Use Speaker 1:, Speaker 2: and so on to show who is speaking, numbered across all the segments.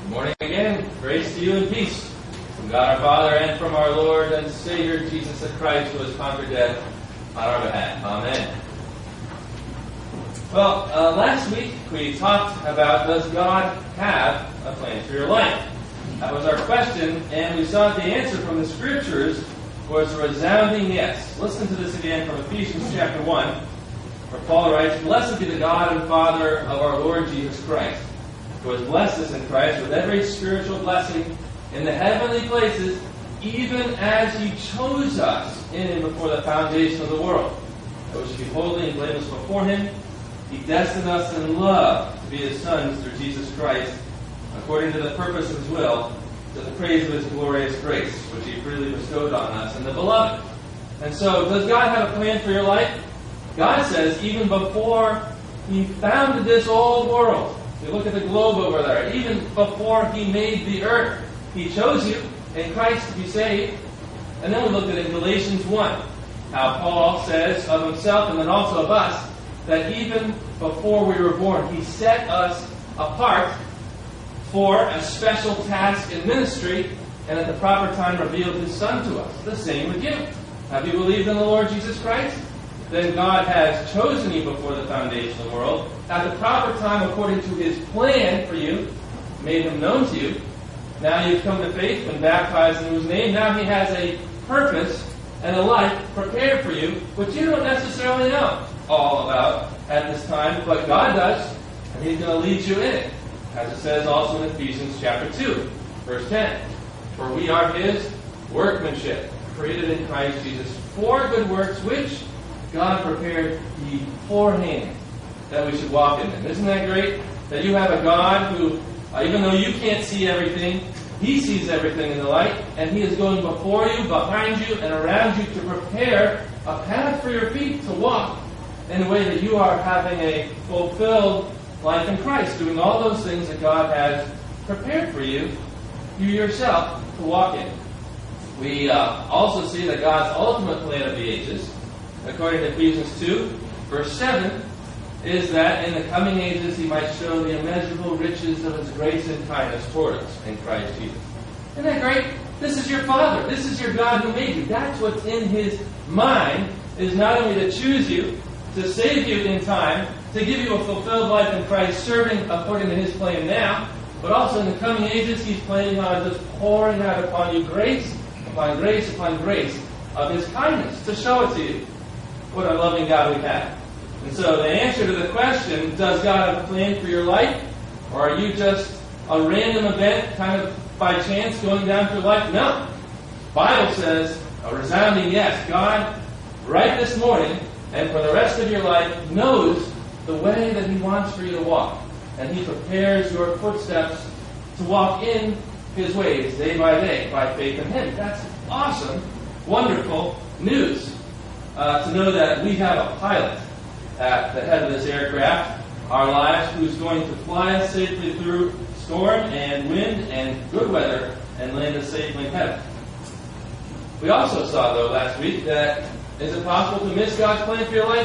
Speaker 1: Good morning again. Grace to you and peace from God our Father and from our Lord and Savior Jesus Christ, who has conquered death on our behalf. Amen. Well, last week we talked about, does God have a plan for your life? That was our question, and we saw the answer from the Scriptures was a resounding yes. Listen to this again from Ephesians chapter 1, where Paul writes, "Blessed be the God and Father of our Lord Jesus Christ, who has blessed us in Christ with every spiritual blessing in the heavenly places, even as He chose us in Him before the foundation of the world, that we should be holy and blameless before Him. He destined us in love to be His sons through Jesus Christ, according to the purpose of His will, to the praise of His glorious grace, which He freely bestowed on us in the Beloved." And so, does God have a plan for your life? God says, even before He founded this old world, you look at the globe over there, even before He made the earth, He chose you in Christ to be saved. And then we looked at it in Galatians 1, how Paul says of himself and then also of us, that even before we were born, He set us apart for a special task in ministry, and at the proper time revealed His Son to us. The same with you. Have you believed in the Lord Jesus Christ? Then God has chosen you before the foundation of the world. At the proper time, according to His plan for you, made Him known to you. Now you've come to faith, been baptized in His name. Now He has a purpose and a life prepared for you, which you don't necessarily know all about at this time, but God does, and He's going to lead you in it. As it says also in Ephesians chapter 2, verse 10. "For we are His workmanship, created in Christ Jesus for good works, which God prepared beforehand that we should walk in them." Isn't that great? That you have a God who, even though you can't see everything, He sees everything in the light, and He is going before you, behind you, and around you to prepare a path for your feet to walk in a way that you are having a fulfilled life in Christ, doing all those things that God has prepared for you, you yourself, to walk in. We also see that God's ultimate plan of the ages, according to Ephesians 2, verse 7, is that in the coming ages He might show the immeasurable riches of His grace and kindness toward us in Christ Jesus. Isn't that great? This is your Father. This is your God who made you. That's what's in His mind, is not only to choose you, to save you in time, to give you a fulfilled life in Christ, serving according to His plan now, but also in the coming ages He's planning on just pouring out upon you grace upon grace upon grace of His kindness, to show it to you. What a loving God we have. And so the answer to the question, does God have a plan for your life? Or are you just a random event, kind of by chance, going down through life? No. The Bible says a resounding yes. God, right this morning, and for the rest of your life, knows the way that He wants for you to walk. And He prepares your footsteps to walk in His ways, day by day, by faith in Him. That's awesome, wonderful news. To know that we have a pilot at the head of this aircraft, our lives, who's going to fly us safely through storm and wind and good weather and land us safely in heaven. We also saw, though, last week that is it possible to miss God's plan for your life?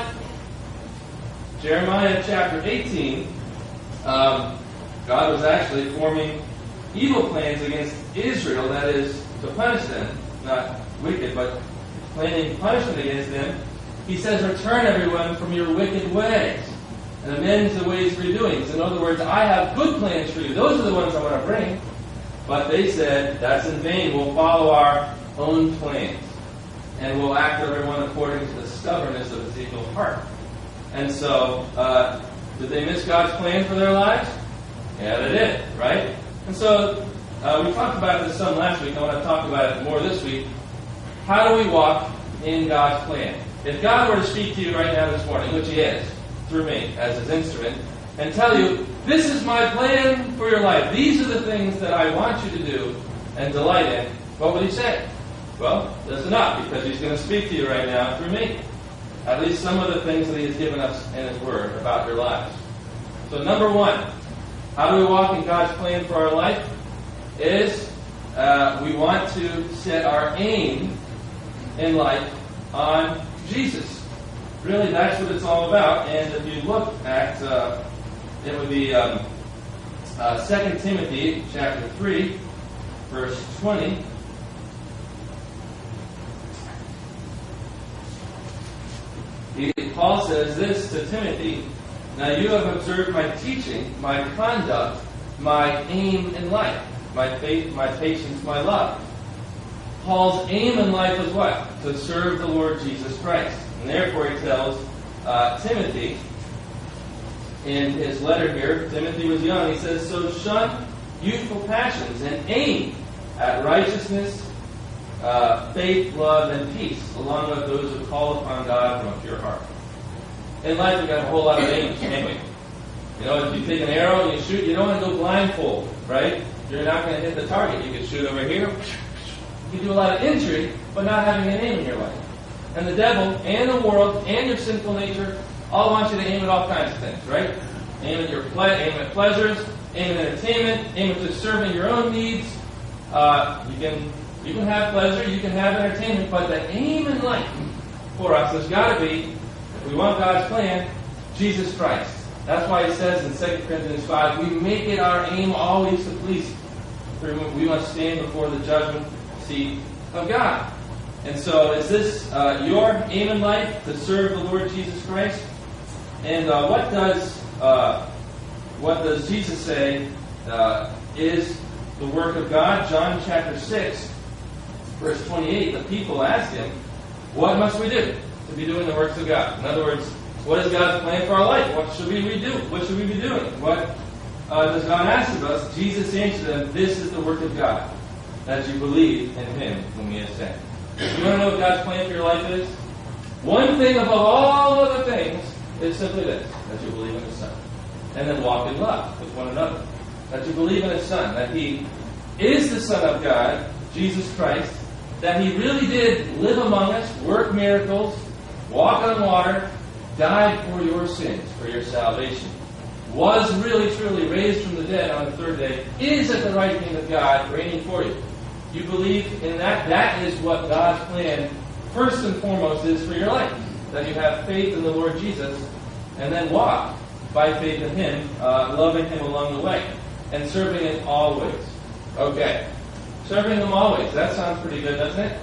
Speaker 1: Jeremiah chapter 18, God was actually forming evil plans against Israel, that is, to punish them, not wicked, but planning punishment against them. He says, "Return everyone from your wicked ways and amend the ways of your doings." In other words, I have good plans for you. Those are the ones I want to bring. But they said, that's in vain. We'll follow our own plans. And we'll act everyone according to the stubbornness of his evil heart. And so, did they miss God's plan for their lives? Yeah, they did, right? And so, we talked about this some last week. I want to talk about it more this week. How do we walk in God's plan? If God were to speak to you right now this morning, which He is, through me as His instrument, and tell you, this is my plan for your life, these are the things that I want you to do and delight in, what would He say? Well, listen up, because He's going to speak to you right now through me. At least some of the things that He has given us in His Word about your lives. So number one, how do we walk in God's plan for our life? Is we want to set our aim in life on Jesus. Really, that's what it's all about. And if you look at, it would be 2 Timothy chapter 3, verse 20. Paul says this to Timothy, "Now you have observed my teaching, my conduct, my aim in life, my faith, my patience, my love." Paul's aim in life was what? To serve the Lord Jesus Christ. And therefore he tells Timothy in his letter here, Timothy was young, he says, "So shun youthful passions and aim at righteousness, faith, love, and peace, along with those who call upon God from a pure heart." In life, we've got a whole lot of aims, can't we? You know, if you take an arrow and you shoot, you don't want to go blindfold, right? You're not going to hit the target. You can shoot over here. You can do a lot of injury, but not having an aim in your life. And the devil and the world and your sinful nature all want you to aim at all kinds of things, right? Aim at aim at pleasures, aim at entertainment, aim at just serving your own needs. You can have pleasure, you can have entertainment, but the aim in life for us has got to be, if we want God's plan, Jesus Christ. That's why he says in 2 Corinthians 5, we make it our aim always to please Him. We must stand before the judgment seat of God. And so is this your aim in life, to serve the Lord Jesus Christ? And what does Jesus say is the work of God? John chapter 6, verse 28, the people asked him, "What must we do to be doing the works of God?" In other words, what is God's plan for our life? What should we do? What should we be doing? What does God ask of us? Jesus answered them, "This is the work of God, that you believe in Him whom He has sent." You want to know what God's plan for your life is? One thing above all other things is simply this, that you believe in His Son. And then walk in love with one another. That you believe in His Son, that He is the Son of God, Jesus Christ, that He really did live among us, work miracles, walk on water, died for your sins, for your salvation, was really truly raised from the dead on the third day, is at the right hand of God, reigning for you. You believe in that? That is what God's plan, first and foremost, is for your life. That you have faith in the Lord Jesus, and then walk by faith in Him, loving Him along the way, and serving Him always. Okay. Serving Him always. That sounds pretty good, doesn't it?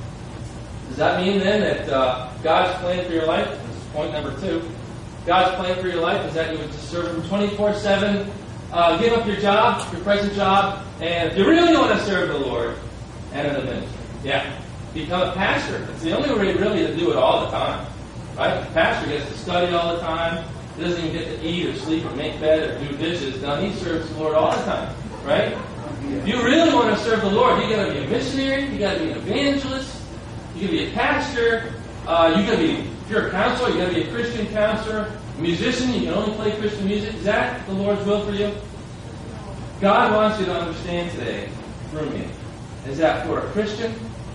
Speaker 1: Does that mean then that God's plan for your life, this is point number 2, God's plan for your life is that you would just serve Him 24/7, give up your job, your present job, and if you really want to serve the Lord, enter the ministry. Yeah. Become a pastor. It's the only way really to do it all the time. Right? The pastor gets to study all the time. He doesn't even get to eat or sleep or make bed or do dishes. No, he serves the Lord all the time. Right? If you really want to serve the Lord, you got to be a missionary, you got to be an evangelist, you got to be a pastor, you got to be, if you're a counselor, you got to be a Christian counselor, a musician, you can only play Christian music. Is that the Lord's will for you? God wants you to understand today, through me, is that for a Christian,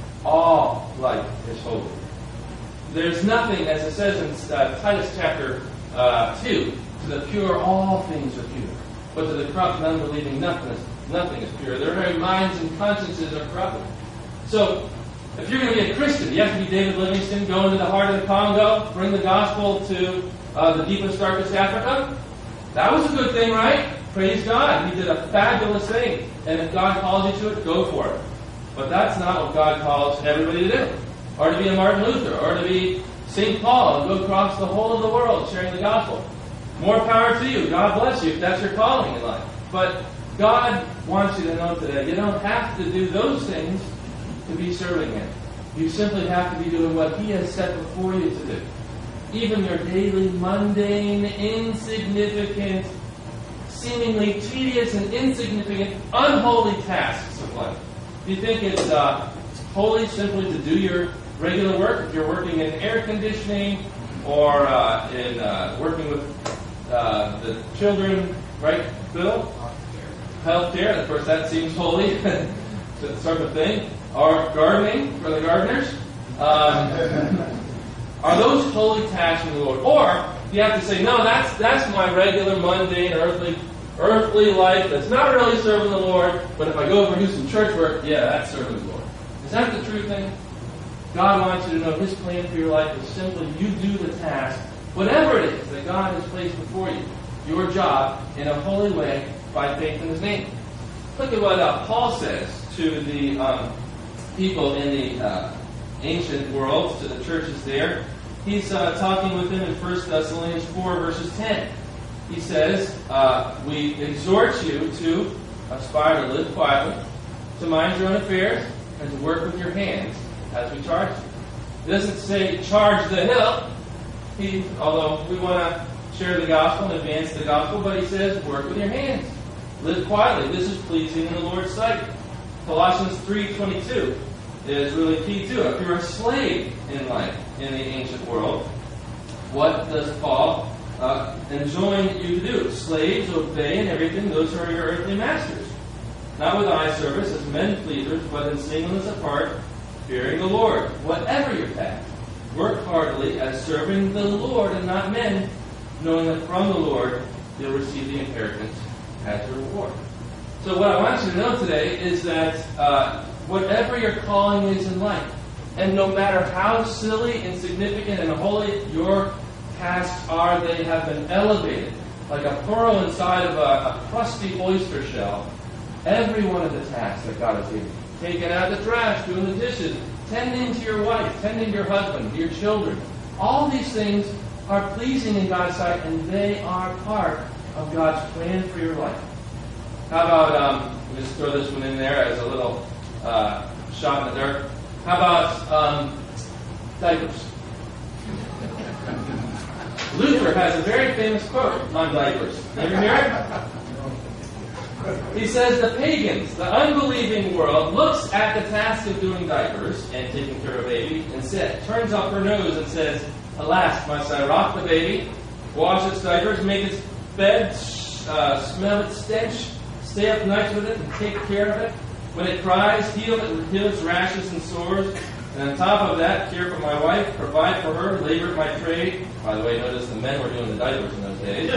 Speaker 1: all life is holy. There's nothing, as it says in Titus chapter 2, to the pure all things are pure, but to the corrupt and unbelieving nothing is pure. Their very minds and consciences are corrupted. So, if you're going to be a Christian, you have to be David Livingstone, go into the heart of the Congo, bring the gospel to the deepest, darkest Africa. That was a good thing, right? Praise God. He did a fabulous thing. And if God calls you to it, go for it. But that's not what God calls everybody to do. Or to be a Martin Luther, or to be St. Paul, and go across the whole of the world sharing the gospel. More power to you. God bless you if that's your calling in life. But God wants you to know today, you don't have to do those things to be serving Him. You simply have to be doing what He has set before you to do. Even your daily, mundane, insignificant, seemingly tedious and insignificant, unholy tasks of life. Do you think it's holy simply to do your regular work? If you're working in air conditioning or in working with the children, right, Bill? Healthcare, of course, that seems holy, sort of thing. Or gardening for the gardeners. Are those holy tasks from the Lord? Or you have to say, no, that's my regular, mundane, earthly life that's not really serving the Lord, but if I go over and do some church work, yeah, that's serving the Lord. Is that the true thing? God wants you to know His plan for your life is simply you do the task, whatever it is that God has placed before you, your job, in a holy way, by faith in his name. Look at what Paul says to the people in the ancient world, to the churches there. He's talking with them in 1 Thessalonians 4, verses 10. He says, we exhort you to aspire to live quietly, to mind your own affairs, and to work with your hands as we charge you. It doesn't say charge the hill, although we want to share the gospel and advance the gospel, but he says work with your hands. Live quietly. This is pleasing in the Lord's sight. Colossians 3:22 is really key too. If you're a slave in life in the ancient world, what does Paul enjoin you to do? Slaves, obey in everything those who are your earthly masters, not with eye service as men pleasers, but in singleness of heart, fearing the Lord. Whatever your path, work heartily as serving the Lord and not men, knowing that from the Lord you'll receive the inheritance as your reward. So what I want you to know today is that whatever your calling is in life, and no matter how silly, insignificant, and holy your tasks are, they have been elevated like a pearl inside of a crusty oyster shell. Every one of the tasks that God has given you, taking out the trash, doing the dishes, tending to your wife, tending to your husband, to your children, all these things are pleasing in God's sight, and they are part of God's plan for your life. How about, just throw this one in there as a little shot in the dark. How about diapers? Luther has a very famous quote on diapers. Ever hear it? He says, the pagans, the unbelieving world, looks at the task of doing diapers and taking care of a baby and turns up her nose and says, alas, must I rock the baby, wash its diapers, make its bed, smell its stench, stay up nights with it and take care of it? When it cries, heal it and heal its rashes and sores. And on top of that, care for my wife, provide for her, labor at my trade. By the way, notice the men were doing the diapers in those days.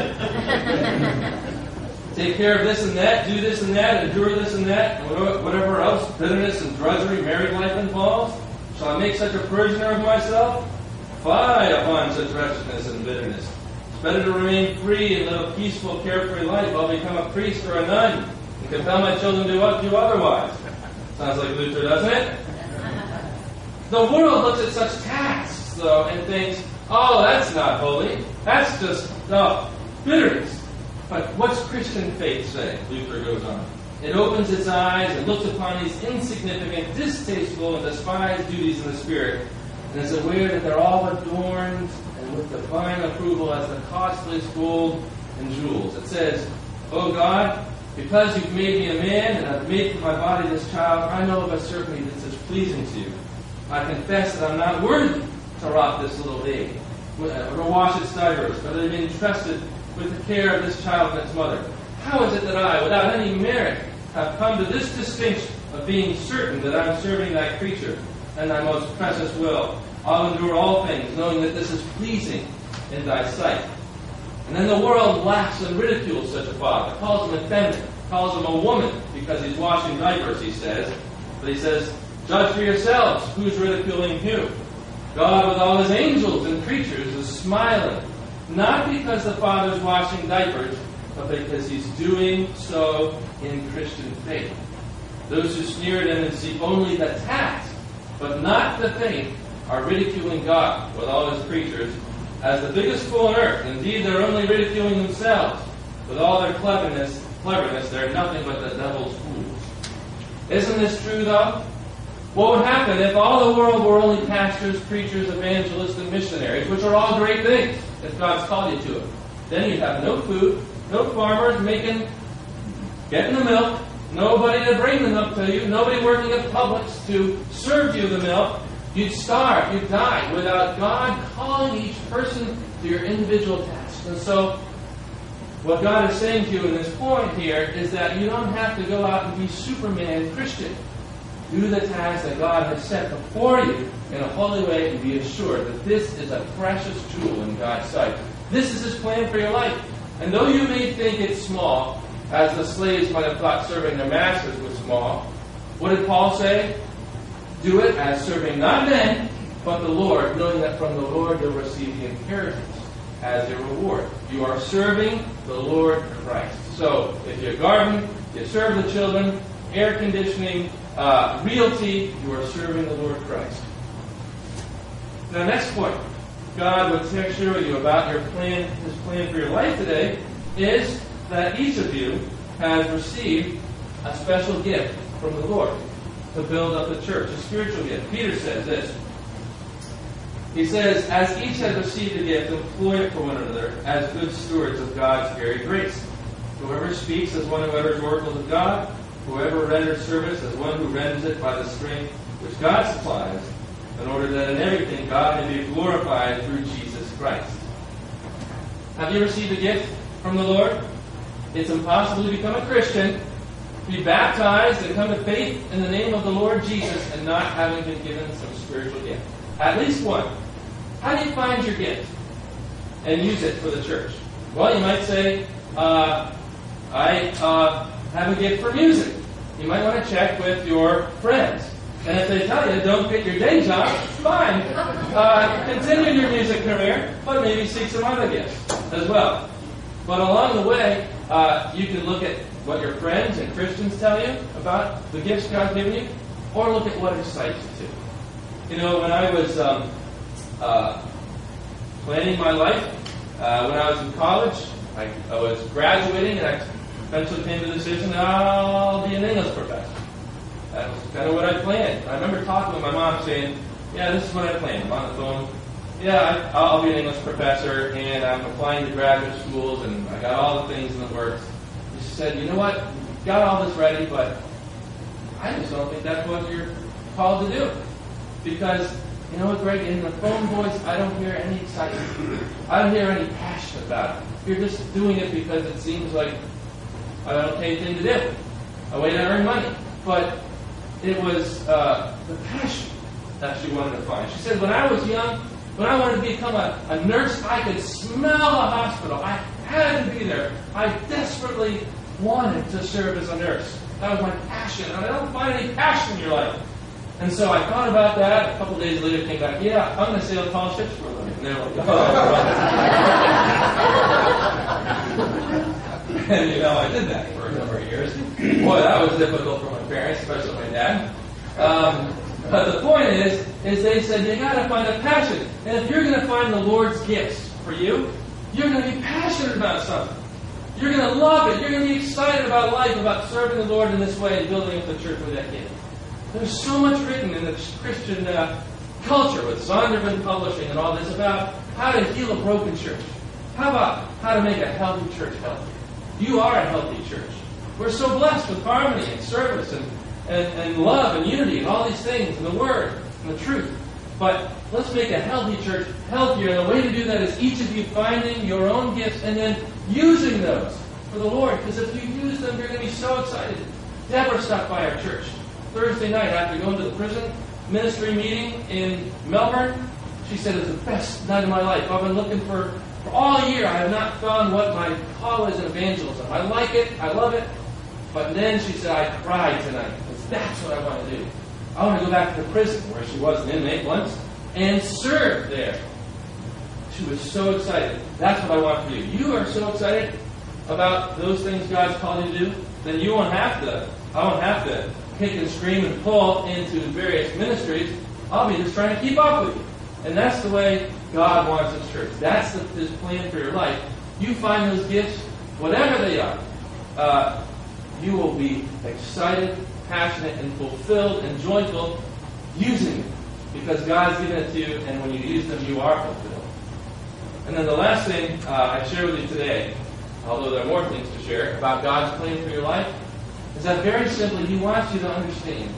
Speaker 1: Take care of this and that, do this and that, endure this and that, and whatever else bitterness and drudgery married life involves. Shall I make such a prisoner of myself? Fie upon such wretchedness and bitterness. It's better to remain free and live a peaceful, carefree life. I'll become a priest or a nun and compel my children to do otherwise. Sounds like Luther, doesn't it? The world looks at such tasks, though, and thinks, oh, that's not holy. That's just bitterness. But what's Christian faith say? Luther goes on. It opens its eyes and looks upon these insignificant, distasteful, and despised duties in the Spirit, and is aware that they're all adorned and with divine approval as the costliest gold and jewels. It says, oh God, because you've made me a man and I've made from my body this child, I know of a certainty this is pleasing to you. I confess that I'm not worthy to rock this little baby, or to wash its diapers, but I've been entrusted with the care of this child and its mother. How is it that I, without any merit, have come to this distinction of being certain that I'm serving thy creature and thy most precious will? I'll endure all things, knowing that this is pleasing in thy sight. And then the world laughs and ridicules such a father, calls him effeminate, calls him a woman because he's washing diapers, he says. But he says, judge for yourselves who's ridiculing who. God with all his angels and creatures is smiling, not because the Father's washing diapers, but because he's doing so in Christian faith. Those who sneer at him and see only the task, but not the faith, are ridiculing God with all his creatures as the biggest fool on earth. Indeed, they're only ridiculing themselves. With all their cleverness, they're nothing but the devil's fools. Isn't this true, though? What would happen if all the world were only pastors, preachers, evangelists, and missionaries, which are all great things, if God's called you to it? Then you'd have no food, no farmers getting the milk, nobody to bring the milk to you, nobody working at Publix to serve you the milk. You'd starve, you'd die, without God calling each person to your individual tasks. And so, what God is saying to you in this point here is that you don't have to go out and be Superman Christian. Do the task that God has set before you in a holy way and be assured that this is a precious jewel in God's sight. This is His plan for your life. And though you may think it's small, as the slaves might have thought serving their masters was small, what did Paul say? Do it as serving not men, but the Lord, knowing that from the Lord you'll receive the inheritance. as your reward. You are serving the Lord Christ. So, if you garden, you serve the children, air conditioning, realty, you are serving the Lord Christ. Now, next point God would share with you about your plan, His plan for your life today, is that each of you has received a special gift from the Lord to build up the church, a spiritual gift. Peter says this. He says, as each has received a gift, employ it for one another as good stewards of God's varied grace. Whoever speaks as one who utters oracles of God, whoever renders service as one who renders it by the strength which God supplies, in order that in everything God may be glorified through Jesus Christ. Have you received a gift from the Lord? It's impossible to become a Christian, be baptized, and come to faith in the name of the Lord Jesus and not having been given some spiritual gift. At least one. How do you find your gift and use it for the church? Well, you might say, I have a gift for music. You might want to check with your friends. And if they tell you, don't quit your day job, fine. Continue your music career, but maybe seek some other gifts as well. But along the way, you can look at what your friends and Christians tell you about the gifts God's given you, or look at what excites you too. You know, when I was planning my life, when I was in college, I was graduating, and I eventually came to the decision that I'll be an English professor. That was kind of what I planned. I remember talking with my mom saying, yeah, this is what I planned. I'm on the phone. Yeah, I'll be an English professor, and I'm applying to graduate schools, and I got all the things in the works. And she said, you know what? You've got all this ready, but I just don't think that's what you're called to do. Because, you know what, Greg, in the phone voice, I don't hear any excitement. I don't hear any passion about it. You're just doing it because it seems like an okay thing to do, a way to earn money. But it was the passion that she wanted to find. She said, when I was young, when I wanted to become a nurse, I could smell the hospital. I had to be there. I desperately wanted to serve as a nurse. That was my passion. And I don't find any passion in your life. And so I thought about that. A couple of days later, came back. Yeah, I'm going to sail tall ships for a living. And they're like, and you know, I did that for a number of years. Boy, that was difficult for my parents, especially my dad. But the point is they said you got to find a passion. And if you're going to find the Lord's gifts for you, you're going to be passionate about something. You're going to love it. You're going to be excited about life, about serving the Lord in this way and building up the church with that gift. There's so much written in the Christian culture with Zondervan Publishing and all this about how to heal a broken church. How about how to make a healthy church healthy? You are a healthy church. We're so blessed with harmony and service and love and unity and all these things and the Word and the truth. But let's make a healthy church healthier. And the way to do that is each of you finding your own gifts and then using those for the Lord. Because if you use them, you're going to be so excited. Deborah stopped by our church Thursday night after going to the prison ministry meeting in Melbourne. She said, it was the best night of my life. I've been looking for all year. I have not found what my call is in evangelism. I like it. I love it. But then she said, I cried tonight because that's what I want to do. I want to go back to the prison where she was an inmate once and serve there. She was so excited. That's what I want for you. You are so excited about those things God's called you to do, then you won't have to. I won't have to kick and scream and pull into various ministries. I'll be just trying to keep up with you. And that's the way God wants His church. That's His plan for your life. You find those gifts, whatever they are, you will be excited, passionate, and fulfilled and joyful using it. Because God's given it to you, and when you use them, you are fulfilled. And then the last thing I share with you today, although there are more things to share about God's plan for your life, is that very simply He wants you to understand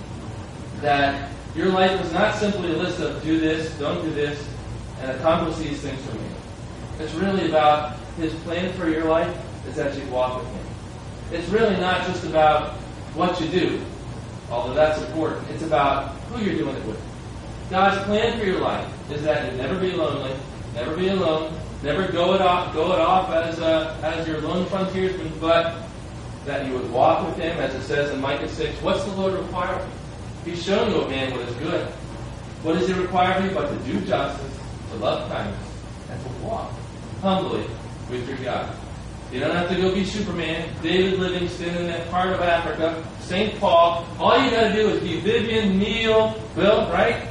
Speaker 1: that your life is not simply a list of do this, don't do this, and accomplish these things for me. It's really about His plan for your life is that you walk with Him. It's really not just about what you do, although that's important. It's about who you're doing it with. God's plan for your life is that you never be lonely, never be alone, never go it off as your lone frontiersman, but that you would walk with Him, as it says in Micah 6. What's the Lord require of you? He's shown you, a man, what is good. What does He require of you but to do justice, to love kindness, and to walk humbly with your God. You don't have to go be Superman, David Livingston in that part of Africa, St. Paul. All you got to do is be Vivian, Neil, Bill, right?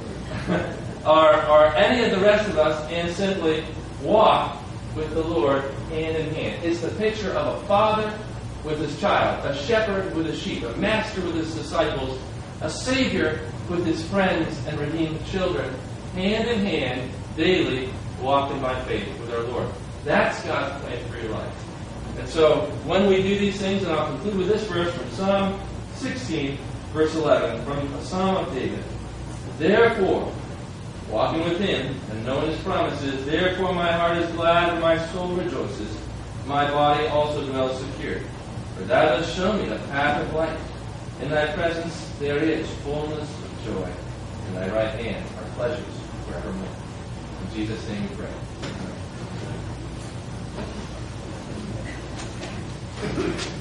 Speaker 1: or any of the rest of us, and simply walk with the Lord hand in hand. It's the picture of a father with his child, a shepherd with his sheep, a master with his disciples, a Savior with his friends and redeemed children, hand in hand, daily walking by faith with our Lord. That's God's plan for your life. And so, when we do these things, and I'll conclude with this verse from Psalm 16, verse 11, from a Psalm of David. Therefore, walking with Him and knowing His promises, therefore my heart is glad and my soul rejoices. My body also dwells secure. For Thou hast shown me the path of life. In Thy presence there is fullness of joy. In Thy right hand are pleasures forevermore. In Jesus' name we pray. Amen.